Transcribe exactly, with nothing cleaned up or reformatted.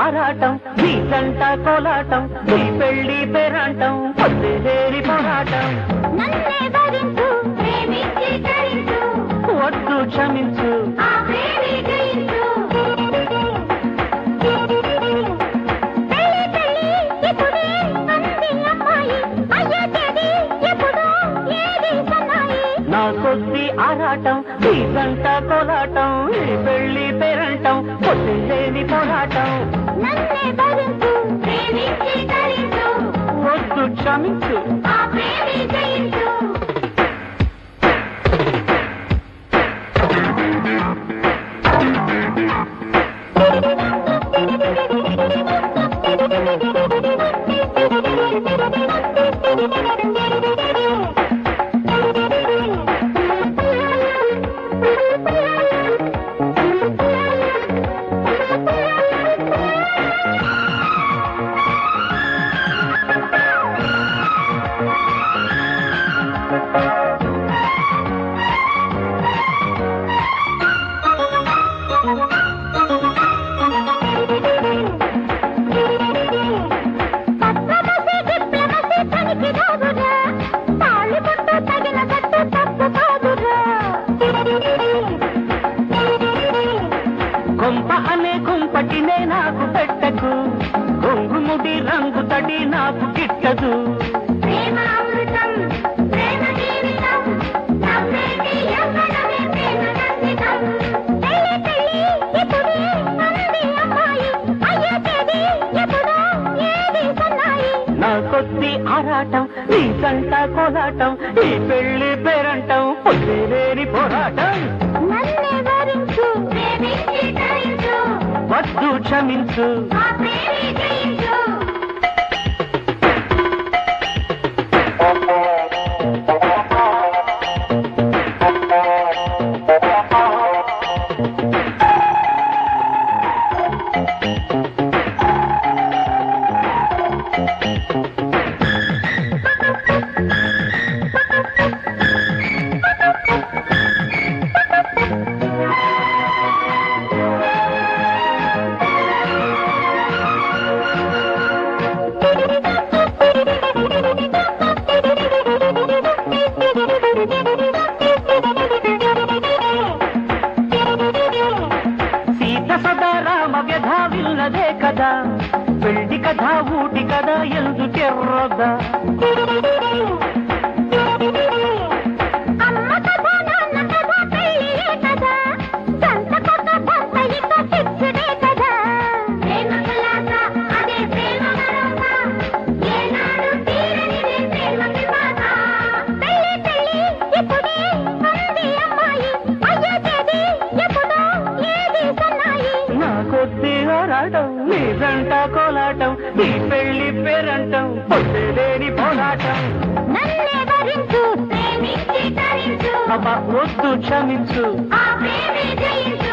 ఆరాటం నీ జంట కోలాటం నీ పెళ్లి పేరంటం పొద్దులేని పోరాటం నన్నే భరించు ప్రేమించి తరించు వద్దు క్షమించు ఆ ప్రేమి జయించు పెళ్లి పెళ్లి ఇప్పుడే అంది అమ్మాయి అయ్యో తేది ఎప్పుడో ఏది సన్నాయి నా కొద్ది ఆరాటం నీ జంట కోలాటం నీ పెళ్లి పేరంటం పొద్దులేని పోరాటం నన్నే భరించు ప్రేమించి తరించు వద్దు క్షమించు ఆ ప్రేమి జయించు కొంప అనే కుంపటినే నాకు పెట్టకు కొంగుముడి రంగు తడి నాకు గిట్టదు ప్రేమ అమృతం ప్రేమ జీవితం నవ్వేటి యవ్వనమే ప్రేమ సంగీతం పెళ్లి పెళ్లి ఇప్పుడే అంది అమ్మాయి అయ్యో తేది ఎప్పుడో ఏది సన్నాయి నా కొద్ది ఆరాటం నీ జంట కోలాటం నీ పెళ్లి పేరంటం పొద్దులేని పోరాటం నన్నే భరించు ప్రేమించి తరించు వద్దు క్షమించు ఆ ప్రేమి జయించు సీత సదా రామ వ్యధ విన్నదే కదా పెళ్లి కథ ఊటి కదా ఎందుకెర్రదా అమ్మ కథ నాన్న కథ పెళ్ళియే కదా సంత కొత్త భర్త ఇక చిచ్చుడే కదా ప్రేమ కులాస అదే ప్రేమ మరోస ఏనాడు తీరనిదే ప్రేమ వివాస పెళ్లి పెళ్లి ఇప్పుడే అంది అమ్మాయి అయ్యో తేది ఎప్పుడో ఏది సన్నాయి నా కొద్ది ఆరాటం నీ జంట కోలాటం నీ పెళ్లి పేరంటం పొద్దులేని పోరాటం నన్నే భరించు ప్రేమించి తరించు అబ్బా వద్దు క్షమించు ఆ ప్రేమి జయించు